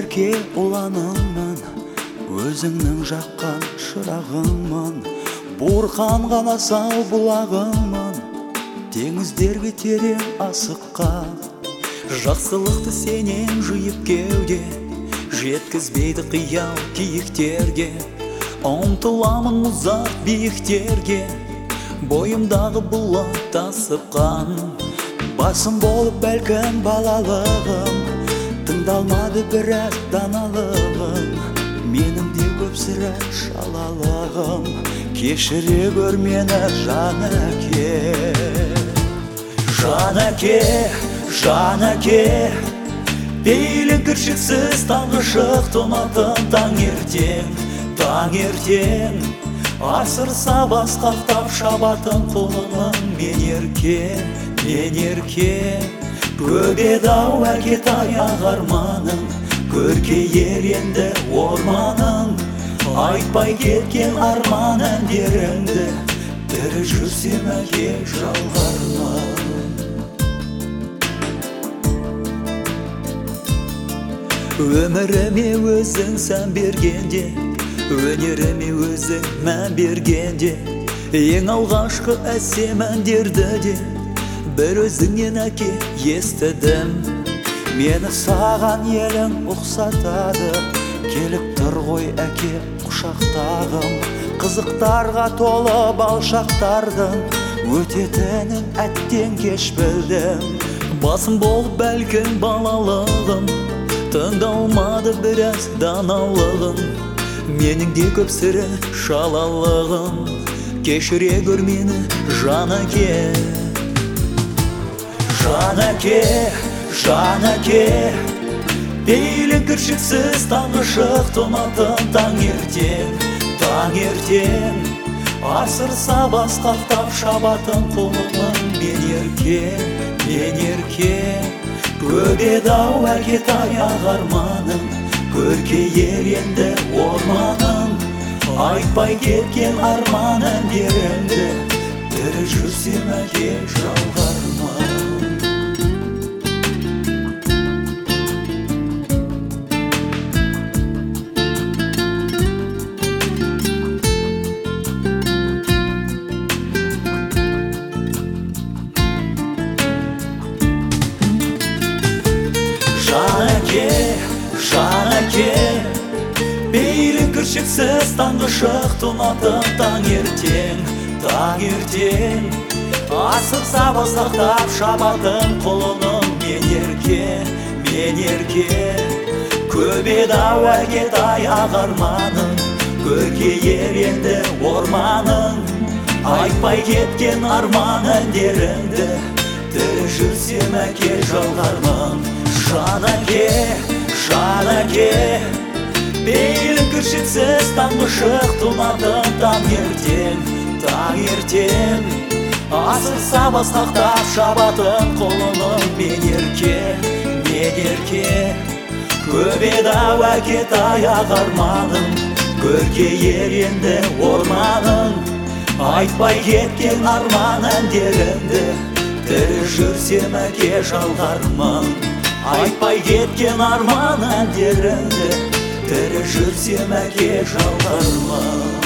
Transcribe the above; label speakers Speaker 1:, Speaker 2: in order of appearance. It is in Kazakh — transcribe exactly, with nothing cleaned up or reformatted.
Speaker 1: ерке ұланыңмын, өзіңнің жаққан шырағыңмын, буырқанған асау бұлағыңмын, теңіздерге терең асыққан. Жақсылықты сенен жиып кеуде, жеткізбейді қиял киіктерге. Ұмтыламын ұзақ биіктерге, бойымдағы бұлақ тасыпқан. Басым болып бәлкім балалығым, тыңдалмады біраз даналығым. Менің де көп сірә шалалығым, кешіре гөр мені жан әке. Жан әке, жан әке, пейілі кіршіксіз таңғы шық тұнатын таң ертең. Таң ертең асыр сабас қақтап шабатын құлының мен ерке, мен ерке. Көп еді-ау әке таяқ арманың, көрке еренді орманың. Айтпай кеткен арман әндеріңді, тірі жүрсем әке жалғармын. Өміріме өзің сән бергенде, өнеріме өзің мән бергенде, ең алғашқы әсем әндерді де бір өзіңнен әке естідім. Мені саған елің ұқсатады, келіп тұр ғой әке құшақтағым. Қызықтарға толы балшақтардың өтетінін әттен кеш білдім. Басым болып бәлкім балалығым, тыңдалмады біраз даналығым. Менің де көп сірі шалалығым, кешіре гөр мені жан әке. Жан әке, жан әке, пейілі кіршіксіз таңғы шық тұнатын таң ертең. Таң ертең асыр сабас қақтап шабатын құлының мен ерке, мен ерке. Көп еді-ау әке таяқ арманың, көрке еренді орманың. Айтпай кеткен арман әндеріңді, тірі жүрсем әке жалғармын. Жан әке, жан әке, пейілі кіршіксіз таңғы шық тұнатын таң ертең. Таң ертең асыр сабас қақтап шабатын құлының мен ерке, мен ерке. Көп еді-ау әке таяқ арманың, көрке еренді орманың. Айтпай кеткен арман әндеріңді, тірі жүрсем әке жалғармын. Жан әке, жан әке, пейілі кіршіксіз таңғы шық тұнатын таң ертең. Таң ертең асыр сабас қақтап шабатын құлының мен ерке, мен ерке. Көп еді-ау әке таяқ арманың, көрке еренді орманың. Айтпай кеткен арман әндеріңді, тірі жүрсем әке жалғармын. Айтпай кеткен арман әндеріңді, тірі жүрсем әке жалғармын.